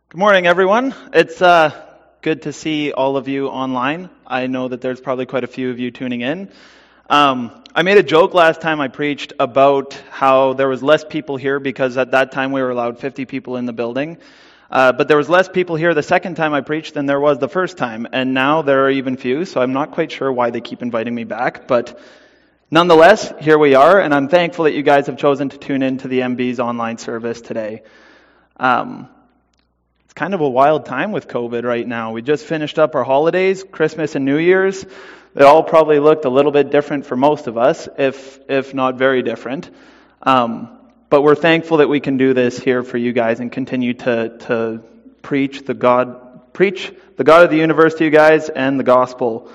Good morning, everyone. It's good to see all of you online. I know that there's probably quite a few of you tuning in. I made a joke last time I preached about how there was less people here because at that time we were allowed 50 people in the building. But there was less people here the second time I preached than there was the first time. And now there are even few, so I'm not quite sure why they keep inviting me back. But nonetheless, here we are, and I'm thankful that you guys have chosen to tune in to the MB's online service today. It's kind of a wild time with COVID right now. We just finished up our holidays, Christmas and New Year's. They all probably looked a little bit different for most of us, if not very different. But we're thankful that we can do this here for you guys and continue to preach the God of the universe to you guys and the gospel.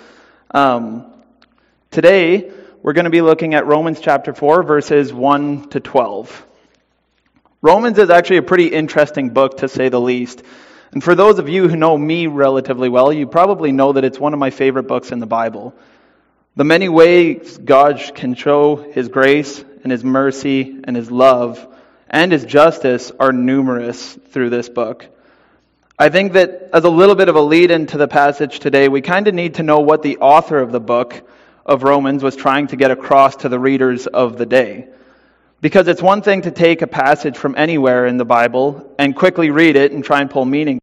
Today, we're going to be looking at Romans chapter 4, verses 1 to 12. Romans is actually a pretty interesting book, to say the least. And for those of you who know me relatively well, you probably know that it's one of my favorite books in the Bible. The many ways God can show His grace and His mercy and His love and His justice are numerous through this book. I think that as a little bit of a lead into the passage today, we kind of need to know what the author of the book of Romans was trying to get across to the readers of the day. Because it's one thing to take a passage from anywhere in the Bible and quickly read it and try and pull meaning.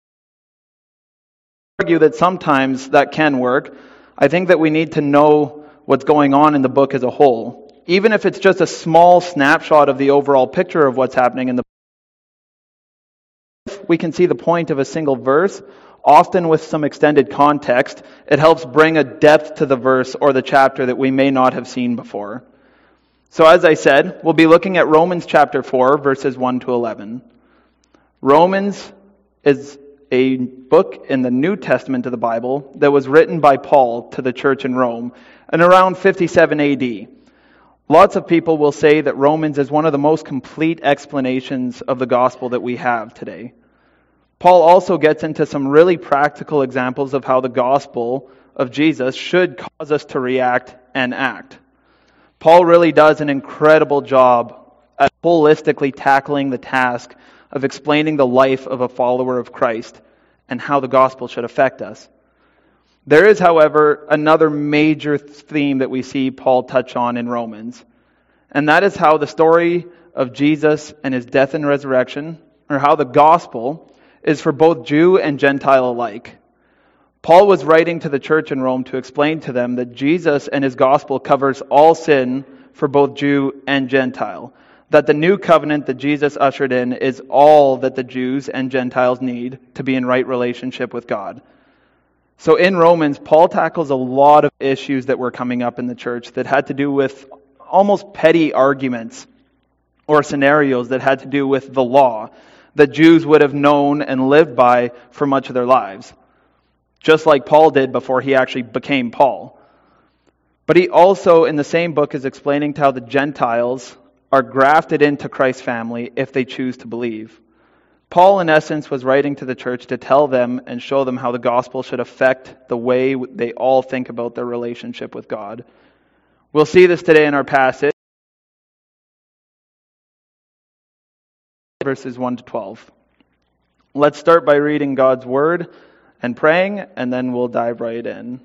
I argue that sometimes that can work. I think that we need to know what's going on in the book as a whole. Even if it's just a small snapshot of the overall picture of what's happening in the book, we can see the point of a single verse, often with some extended context. It helps bring a depth to the verse or the chapter that we may not have seen before. So as I said, we'll be looking at Romans chapter 4, verses 1 to 11. Romans is a book in the New Testament of the Bible that was written by Paul to the church in Rome in around 57 AD. Lots of people will say that Romans is one of the most complete explanations of the gospel that we have today. Paul also gets into some really practical examples of how the gospel of Jesus should cause us to react and act. Paul really does an incredible job at holistically tackling the task of explaining the life of a follower of Christ and how the gospel should affect us. There is, however, another major theme that we see Paul touch on in Romans, and that is how the story of Jesus and His death and resurrection, or how the gospel is for both Jew and Gentile alike. Paul was writing to the church in Rome to explain to them that Jesus and His gospel covers all sin for both Jew and Gentile. That the new covenant that Jesus ushered in is all that the Jews and Gentiles need to be in right relationship with God. So in Romans, Paul tackles a lot of issues that were coming up in the church that had to do with almost petty arguments or scenarios that had to do with the law that Jews would have known and lived by for much of their lives. Just like Paul did before he actually became Paul. But he also, in the same book, is explaining how the Gentiles are grafted into Christ's family if they choose to believe. Paul, in essence, was writing to the church to tell them and show them how the gospel should affect the way they all think about their relationship with God. We'll see this today in our passage, verses 1 to 12. Let's start by reading God's Word and praying, and then we'll dive right in.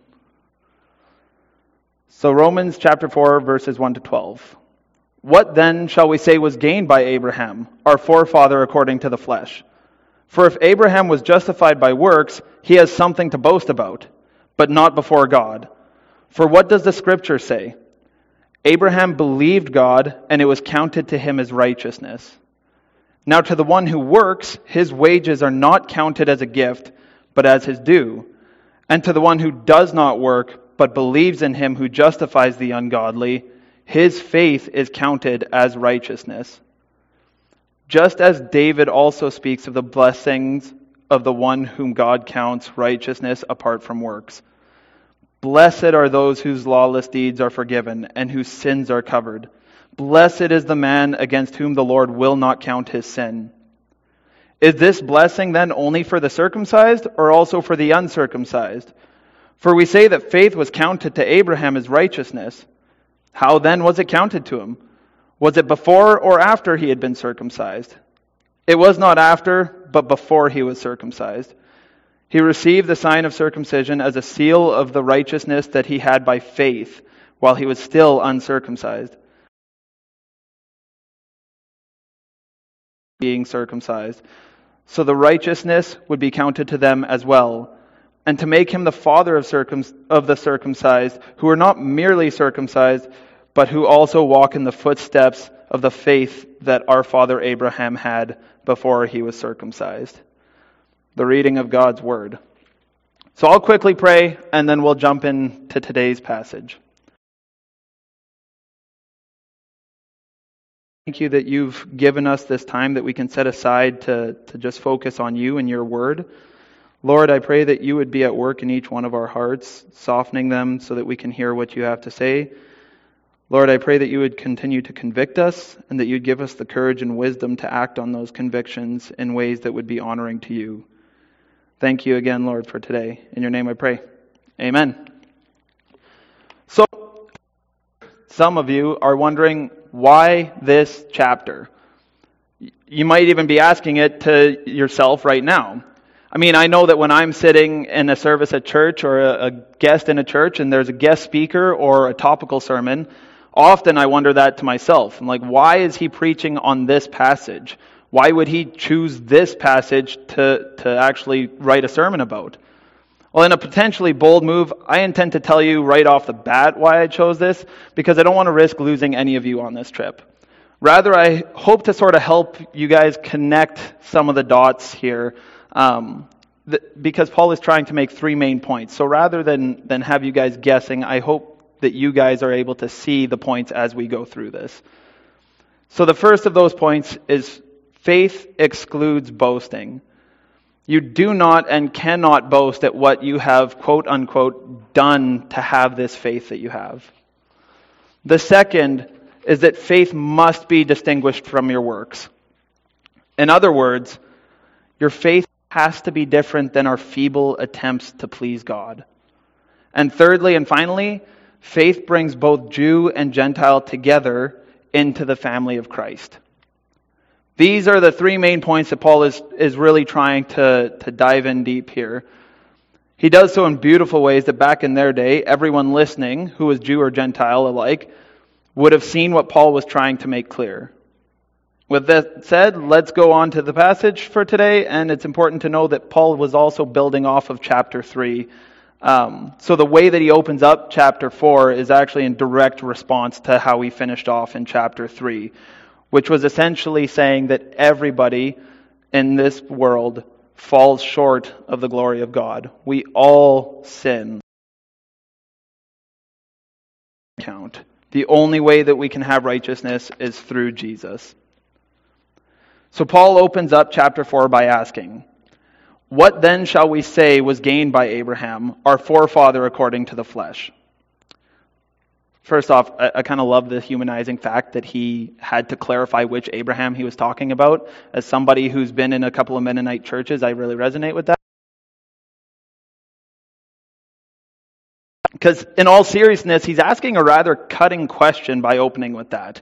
So Romans chapter 4, verses 1 to 12. What then shall we say was gained by Abraham, our forefather according to the flesh? For if Abraham was justified by works, he has something to boast about, but not before God. For what does the Scripture say? Abraham believed God, and it was counted to him as righteousness. Now to the one who works, his wages are not counted as a gift, but as his due. And to the one who does not work, but believes in Him who justifies the ungodly, his faith is counted as righteousness. Just as David also speaks of the blessings of the one whom God counts righteousness apart from works. Blessed are those whose lawless deeds are forgiven, and whose sins are covered. Blessed is the man against whom the Lord will not count his sin. Is this blessing then only for the circumcised, or also for the uncircumcised? For we say that faith was counted to Abraham as righteousness. How then was it counted to him? Was it before or after he had been circumcised? It was not after, but before he was circumcised. He received the sign of circumcision as a seal of the righteousness that he had by faith while he was still uncircumcised, being circumcised. So the righteousness would be counted to them as well, and to make him the father of the circumcised, who are not merely circumcised, but who also walk in the footsteps of the faith that our father Abraham had before he was circumcised. The reading of God's word. So I'll quickly pray, and then we'll jump into today's passage. Thank you that you've given us this time that we can set aside to just focus on you and your word. Lord, I pray that you would be at work in each one of our hearts, softening them so that we can hear what you have to say. Lord, I pray that you would continue to convict us and that you'd give us the courage and wisdom to act on those convictions in ways that would be honoring to you. Thank you again, Lord, for today. In your name I pray. Amen. So, some of you are wondering, why this chapter? You might even be asking it to yourself right now. I mean, I know that when I'm sitting in a service at church or a guest in a church and there's a guest speaker or a topical sermon, often I wonder that to myself. I'm like, why is he preaching on this passage? Why would he choose this passage to actually write a sermon about? Well, in a potentially bold move, I intend to tell you right off the bat why I chose this, because I don't want to risk losing any of you on this trip. Rather, I hope to sort of help you guys connect some of the dots here, because Paul is trying to make three main points. So rather than have you guys guessing, I hope that you guys are able to see the points as we go through this. So the first of those points is faith excludes boasting. You do not and cannot boast at what you have, quote unquote, done to have this faith that you have. The second is that faith must be distinguished from your works. In other words, your faith has to be different than our feeble attempts to please God. And thirdly and finally, faith brings both Jew and Gentile together into the family of Christ. These are the three main points that Paul is really trying to dive in deep here. He does so in beautiful ways that back in their day, everyone listening, who was Jew or Gentile alike, would have seen what Paul was trying to make clear. With that said, let's go on to the passage for today, and it's important to know that Paul was also building off of chapter 3. So the way that he opens up chapter 4 is actually in direct response to how he finished off in chapter 3. Which was essentially saying that everybody in this world falls short of the glory of God. We all sin. Count. The only way that we can have righteousness is through Jesus. So Paul opens up chapter 4 by asking, "What then shall we say was gained by Abraham, our forefather according to the flesh?" First off, I kind of love the humanizing fact that he had to clarify which Abraham he was talking about. As somebody who's been in a couple of Mennonite churches, I really resonate with that. Because in all seriousness, he's asking a rather cutting question by opening with that.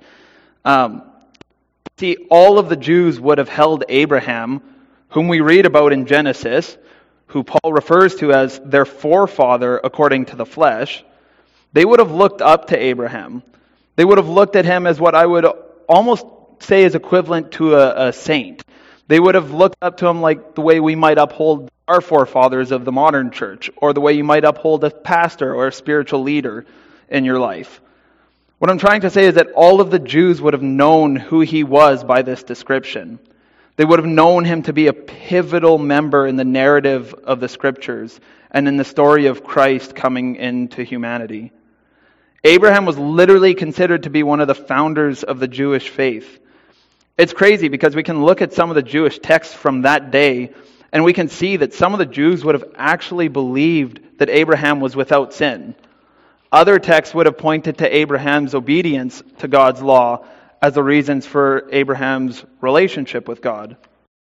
See, all of the Jews would have held Abraham, whom we read about in Genesis, who Paul refers to as their forefather according to the flesh. They would have looked up to Abraham. They would have looked at him as what I would almost say is equivalent to a saint. They would have looked up to him like the way we might uphold our forefathers of the modern church, or the way you might uphold a pastor or a spiritual leader in your life. What I'm trying to say is that all of the Jews would have known who he was by this description. They would have known him to be a pivotal member in the narrative of the Scriptures and in the story of Christ coming into humanity. Abraham was literally considered to be one of the founders of the Jewish faith. It's crazy because we can look at some of the Jewish texts from that day and we can see that some of the Jews would have actually believed that Abraham was without sin. Other texts would have pointed to Abraham's obedience to God's law as the reasons for Abraham's relationship with God.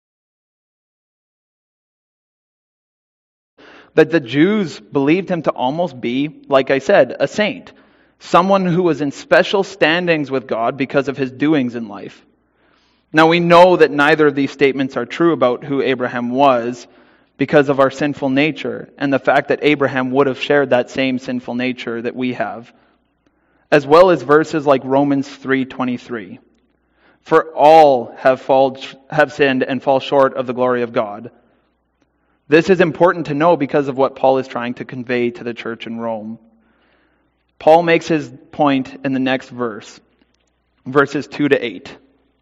That the Jews believed him to almost be, like I said, a saint. Someone who was in special standings with God because of his doings in life. Now we know that neither of these statements are true about who Abraham was because of our sinful nature and the fact that Abraham would have shared that same sinful nature that we have, as well as verses like Romans 3:23. For all have sinned and fall short of the glory of God. This is important to know because of what Paul is trying to convey to the church in Rome. Paul makes his point in the next verse, verses 2 to 8.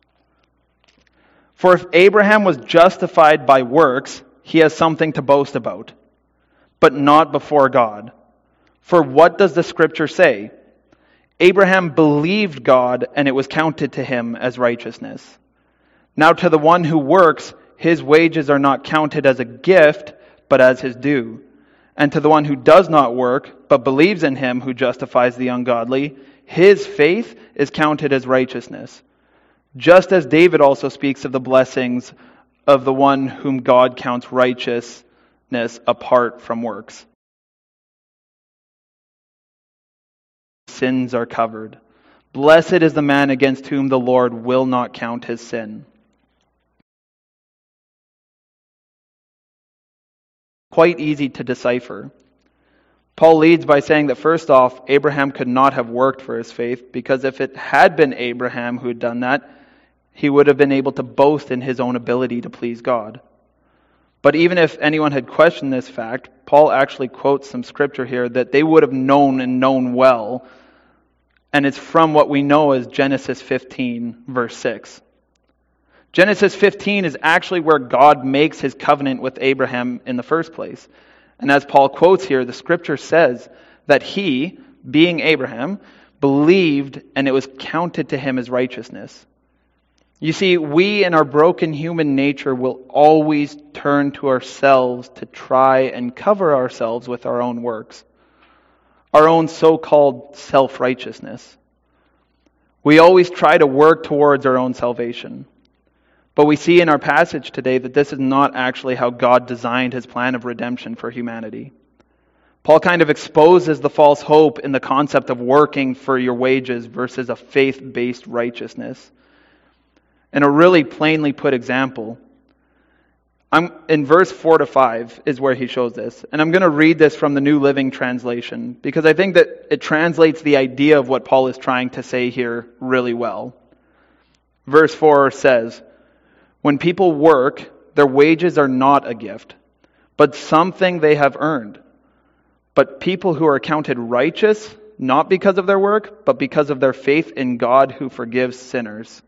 For if Abraham was justified by works, he has something to boast about, but not before God. For what does the Scripture say? Abraham believed God, and it was counted to him as righteousness. Now to the one who works, his wages are not counted as a gift, but as his due. And to the one who does not work, but believes in him who justifies the ungodly, his faith is counted as righteousness. Just as David also speaks of the blessings of the one whom God counts righteousness apart from works. Sins are covered. Blessed is the man against whom the Lord will not count his sin. Quite easy to decipher. Paul leads by saying that first off, Abraham could not have worked for his faith, because if it had been Abraham who had done that, he would have been able to boast in his own ability to please God. But even if anyone had questioned this fact, Paul actually quotes some scripture here that they would have known and known well, and it's from what we know as Genesis 15, verse 6. Genesis 15 is actually where God makes his covenant with Abraham in the first place. And as Paul quotes here, the scripture says that he, being Abraham, believed and it was counted to him as righteousness. You see, we in our broken human nature will always turn to ourselves to try and cover ourselves with our own works, our own so-called self-righteousness. We always try to work towards our own salvation. But we see in our passage today that this is not actually how God designed his plan of redemption for humanity. Paul kind of exposes the false hope in the concept of working for your wages versus a faith-based righteousness. And a really plainly put example, in verse 4 to 5 is where he shows this. And I'm going to read this from the New Living Translation because I think that it translates the idea of what Paul is trying to say here really well. Verse 4 says, when people work, their wages are not a gift, but something they have earned. But people who are counted righteous, not because of their work, but because of their faith in God who forgives sinners.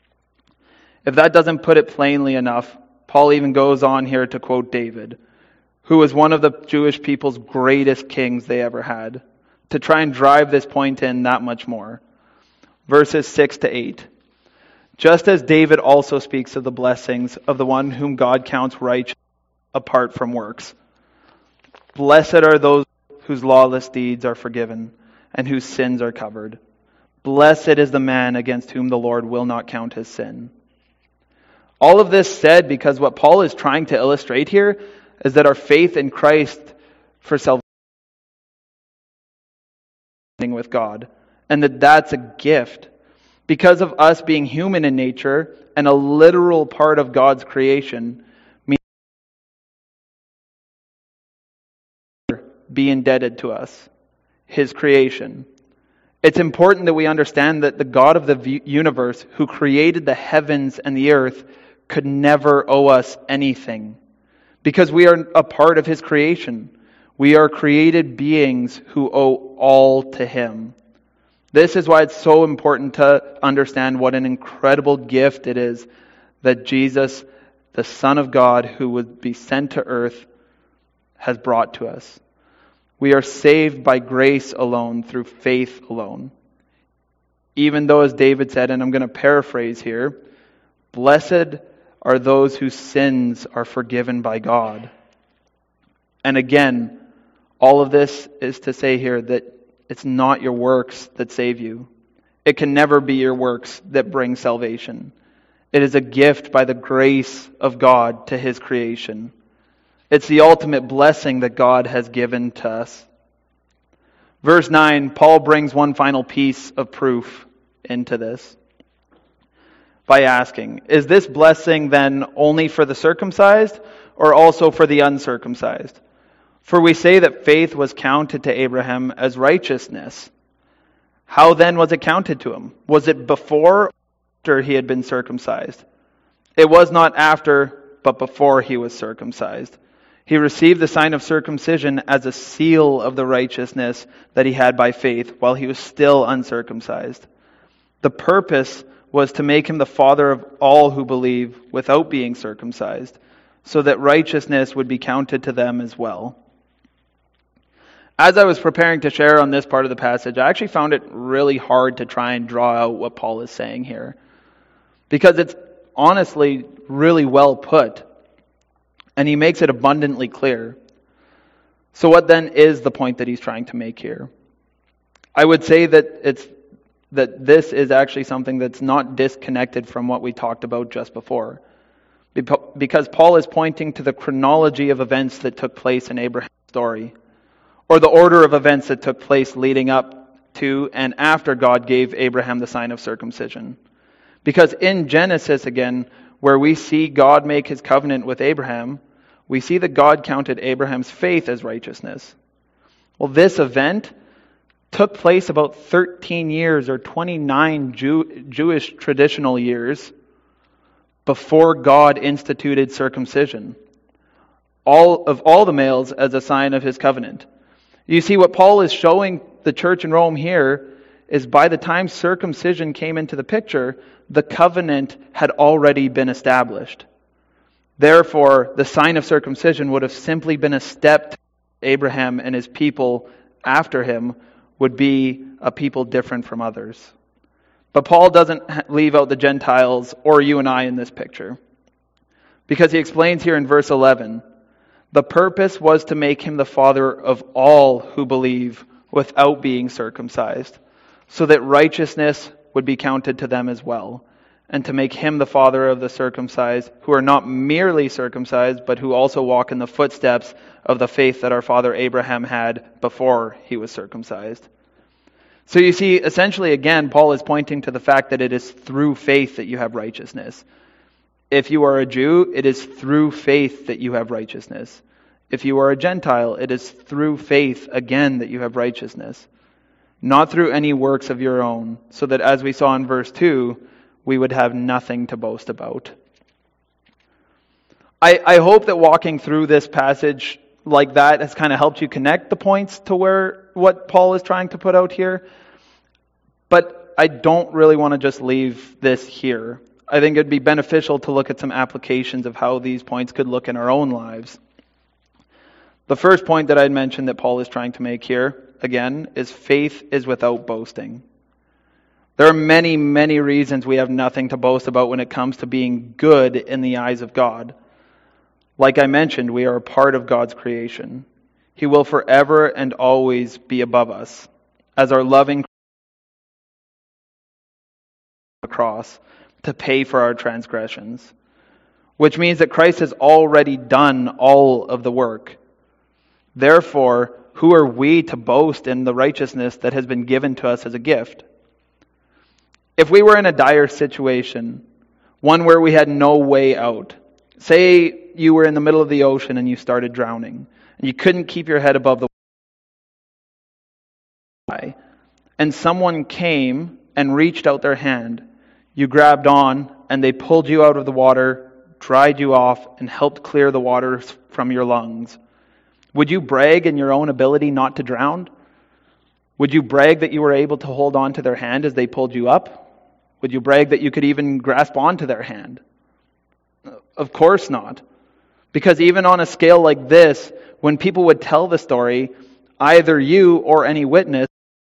If that doesn't put it plainly enough, Paul even goes on here to quote David, who was one of the Jewish people's greatest kings they ever had, to try and drive this point in that much more. Verses 6 to 8. Just as David also speaks of the blessings of the one whom God counts righteous apart from works. Blessed are those whose lawless deeds are forgiven and whose sins are covered. Blessed is the man against whom the Lord will not count his sin. All of this said because what Paul is trying to illustrate here is that our faith in Christ for salvation with God, and that's a gift. Because of us being human in nature and a literal part of God's creation, means be indebted to us, his creation. It's important that we understand that the God of the universe who created the heavens and the earth could never owe us anything because we are a part of his creation. We are created beings who owe all to him. This is why it's so important to understand what an incredible gift it is that Jesus, the Son of God, who would be sent to earth, has brought to us. We are saved by grace alone, through faith alone. Even though, as David said, and I'm going to paraphrase here, blessed are those whose sins are forgiven by God. And again, all of this is to say here that it's not your works that save you. It can never be your works that bring salvation. It is a gift by the grace of God to his creation. It's the ultimate blessing that God has given to us. Verse 9, Paul brings one final piece of proof into this. by asking, is this blessing then only for the circumcised or also for the uncircumcised? For we say that faith was counted to Abraham as righteousness. How then was it counted to him? Was it before or after he had been circumcised? It was not after, but before he was circumcised. He received the sign of circumcision as a seal of the righteousness that he had by faith while he was still uncircumcised. The purpose was to make him the father of all who believe without being circumcised, so that righteousness would be counted to them as well. As I was preparing to share on this part of the passage, I actually found it really hard to try and draw out what Paul is saying here, because it's honestly really well put, and he makes it abundantly clear. So what then is the point that he's trying to make here? I would say that this is actually something that's not disconnected from what we talked about just before, because Paul is pointing to the chronology of events that took place in Abraham's story, or the order of events that took place leading up to and after God gave Abraham the sign of circumcision. Because in Genesis, again, where we see God make his covenant with Abraham, we see that God counted Abraham's faith as righteousness. Well, this event took place about 13 years or 29 Jewish traditional years before God instituted circumcision. All the males as a sign of his covenant. You see, what Paul is showing the church in Rome here is by the time circumcision came into the picture, the covenant had already been established. Therefore, the sign of circumcision would have simply been a step to Abraham and his people after him would be a people different from others. But Paul doesn't leave out the Gentiles or you and I in this picture. Because he explains here in verse 11, the purpose was to make him the father of all who believe without being circumcised, so that righteousness would be counted to them as well, and to make him the father of the circumcised, who are not merely circumcised, but who also walk in the footsteps of the faith that our father Abraham had before he was circumcised. So you see, essentially again, Paul is pointing to the fact that it is through faith that you have righteousness. If you are a Jew, it is through faith that you have righteousness. If you are a Gentile, it is through faith again that you have righteousness. Not through any works of your own, so that as we saw in verse 2, we would have nothing to boast about. I hope that walking through this passage like that has kind of helped you connect the points to what Paul is trying to put out here. But I don't really want to just leave this here. I think it'd be beneficial to look at some applications of how these points could look in our own lives. The first point that I'd mentioned that Paul is trying to make here, again, is faith is without boasting. There are many, many reasons we have nothing to boast about when it comes to being good in the eyes of God. Like I mentioned, we are a part of God's creation. He will forever and always be above us as our loving cross to pay for our transgressions, which means that Christ has already done all of the work. Therefore, who are we to boast in the righteousness that has been given to us as a gift? If we were in a dire situation, one where we had no way out, say you were in the middle of the ocean and you started drowning, and you couldn't keep your head above the water, and someone came and reached out their hand, you grabbed on, and they pulled you out of the water, dried you off, and helped clear the water from your lungs. Would you brag in your own ability not to drown? Would you brag that you were able to hold on to their hand as they pulled you up? Would you brag that you could even grasp onto their hand? Of course not. Because even on a scale like this, when people would tell the story, either you or any witness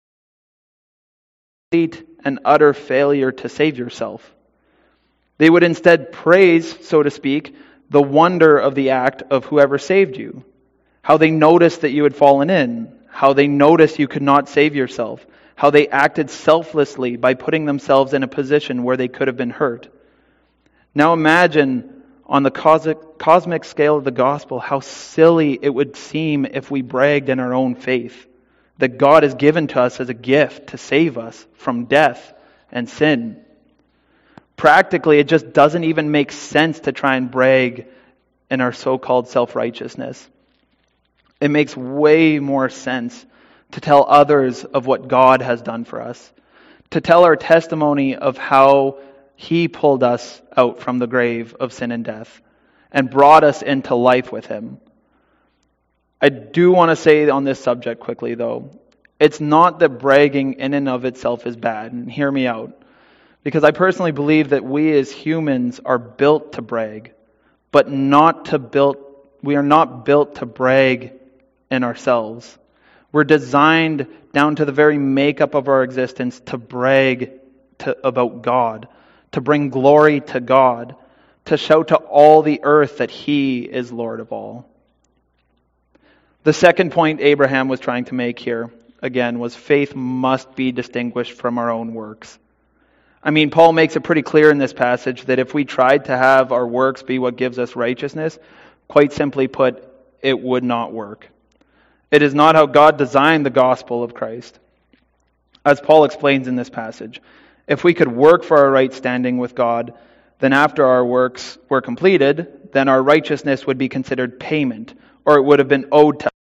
an utter failure to save yourself. They would instead praise, so to speak, the wonder of the act of whoever saved you. How they noticed that you had fallen in. How they noticed you could not save yourself. How they acted selflessly by putting themselves in a position where they could have been hurt. Now imagine on the cosmic scale of the gospel how silly it would seem if we bragged in our own faith that God has given to us as a gift to save us from death and sin. Practically, it just doesn't even make sense to try and brag in our so-called self-righteousness. It makes way more sense to tell others of what God has done for us, to tell our testimony of how He pulled us out from the grave of sin and death and brought us into life with Him. I do want to say on this subject quickly, though, it's not that bragging in and of itself is bad, and hear me out, because I personally believe that we as humans are built to brag, but we are not built to brag in ourselves. We're designed down to the very makeup of our existence to brag about God, to bring glory to God, to shout to all the earth that He is Lord of all. The second point Abraham was trying to make here, again, was faith must be distinguished from our own works. I mean, Paul makes it pretty clear in this passage that if we tried to have our works be what gives us righteousness, quite simply put, it would not work. It is not how God designed the gospel of Christ. As Paul explains in this passage, if we could work for our right standing with God, then after our works were completed, then our righteousness would be considered payment, or it would have been owed to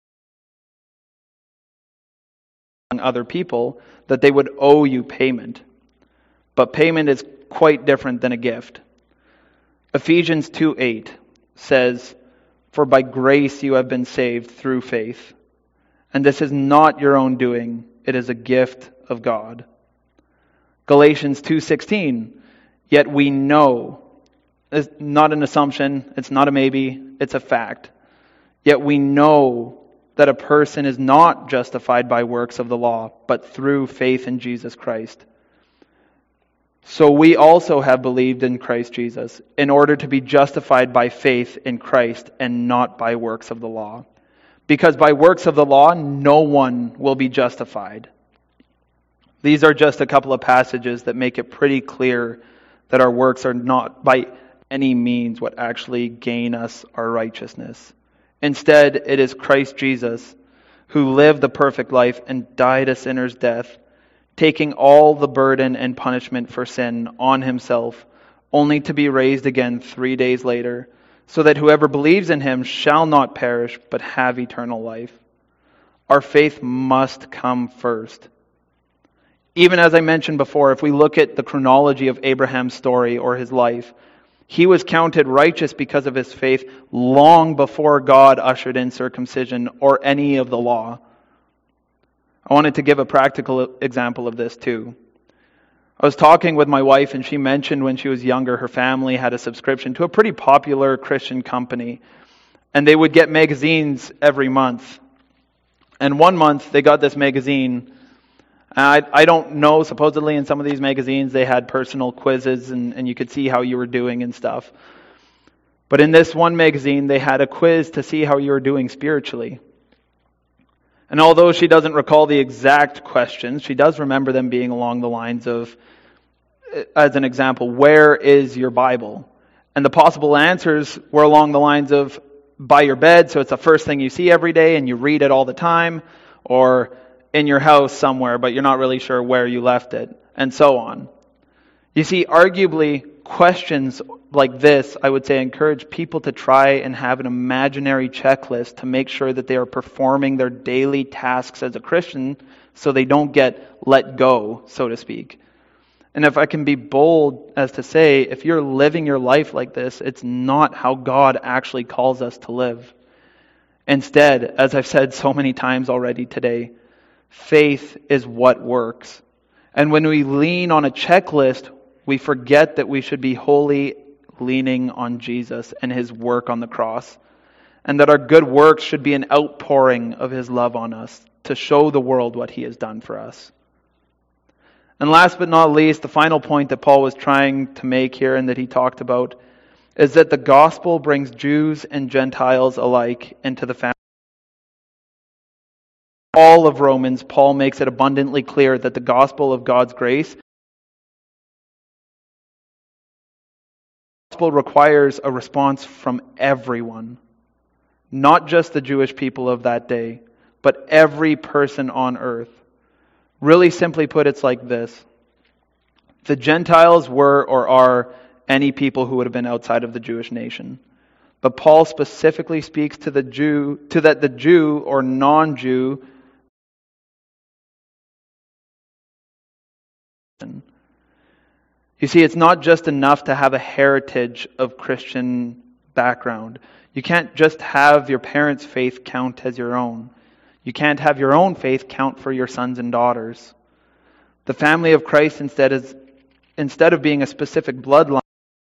other people, that they would owe you payment. But payment is quite different than a gift. Ephesians 2:8 says, "For by grace you have been saved through faith. And this is not your own doing, it is a gift of God." Galatians 2:16, "Yet we know," it's not an assumption, it's not a maybe, it's a fact. "Yet we know that a person is not justified by works of the law, but through faith in Jesus Christ. So we also have believed in Christ Jesus, in order to be justified by faith in Christ and not by works of the law. Because by works of the law, no one will be justified." These are just a couple of passages that make it pretty clear that our works are not by any means what actually gain us our righteousness. Instead, it is Christ Jesus who lived the perfect life and died a sinner's death, taking all the burden and punishment for sin on Himself, only to be raised again 3 days later, so that whoever believes in Him shall not perish, but have eternal life. Our faith must come first. Even as I mentioned before, if we look at the chronology of Abraham's story or his life, he was counted righteous because of his faith long before God ushered in circumcision or any of the law. I wanted to give a practical example of this too. I was talking with my wife, and she mentioned when she was younger, her family had a subscription to a pretty popular Christian company, and they would get magazines every month. And one month they got this magazine. I don't know, supposedly in some of these magazines they had personal quizzes and you could see how you were doing and stuff. But in this one magazine they had a quiz to see how you were doing spiritually. And although she doesn't recall the exact questions, she does remember them being along the lines of, as an example, where is your Bible? And the possible answers were along the lines of, by your bed, so it's the first thing you see every day and you read it all the time, or in your house somewhere, but you're not really sure where you left it, and so on. You see, arguably, questions like this, I would say, encourage people to try and have an imaginary checklist to make sure that they are performing their daily tasks as a Christian so they don't get let go, so to speak. And if I can be bold as to say, if you're living your life like this, it's not how God actually calls us to live. Instead, as I've said so many times already today, faith is what works. And when we lean on a checklist, we forget that we should be wholly leaning on Jesus and His work on the cross, and that our good works should be an outpouring of His love on us to show the world what He has done for us. And last but not least, the final point that Paul was trying to make here and that he talked about is that the gospel brings Jews and Gentiles alike into the family. All of Romans, Paul makes it abundantly clear that the gospel of God's grace requires a response from everyone, not just the Jewish people of that day, but every person on earth. Really simply put, it's like this. The Gentiles were or are any people who would have been outside of the Jewish nation. But Paul specifically speaks to the Jew or non-Jew. You see, it's not just enough to have a heritage of Christian background. You can't just have your parents' faith count as your own. You can't have your own faith count for your sons and daughters. The family of Christ instead of being a specific bloodline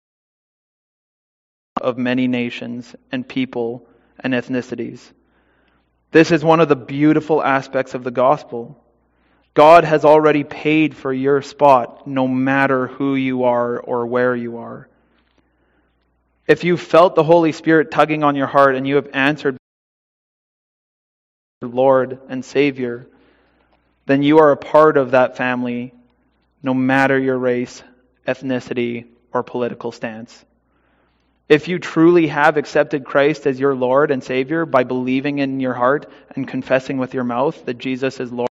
of many nations and people and ethnicities. This is one of the beautiful aspects of the gospel. God has already paid for your spot, no matter who you are or where you are. If you felt the Holy Spirit tugging on your heart and you have answered Lord and Savior, then you are a part of that family, no matter your race, ethnicity, or political stance. If you truly have accepted Christ as your Lord and Savior by believing in your heart and confessing with your mouth that Jesus is Lord,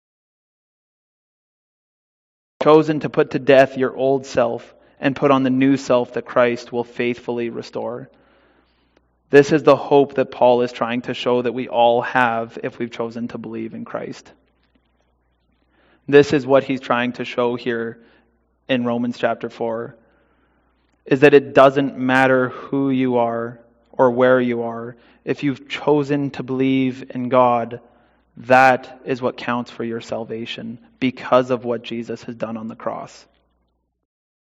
chosen to put to death your old self and put on the new self that Christ will faithfully restore. This is the hope that Paul is trying to show that we all have if we've chosen to believe in Christ. This is what he's trying to show here in Romans chapter 4, is that it doesn't matter who you are or where you are. If you've chosen to believe in God, that is what counts for your salvation because of what Jesus has done on the cross.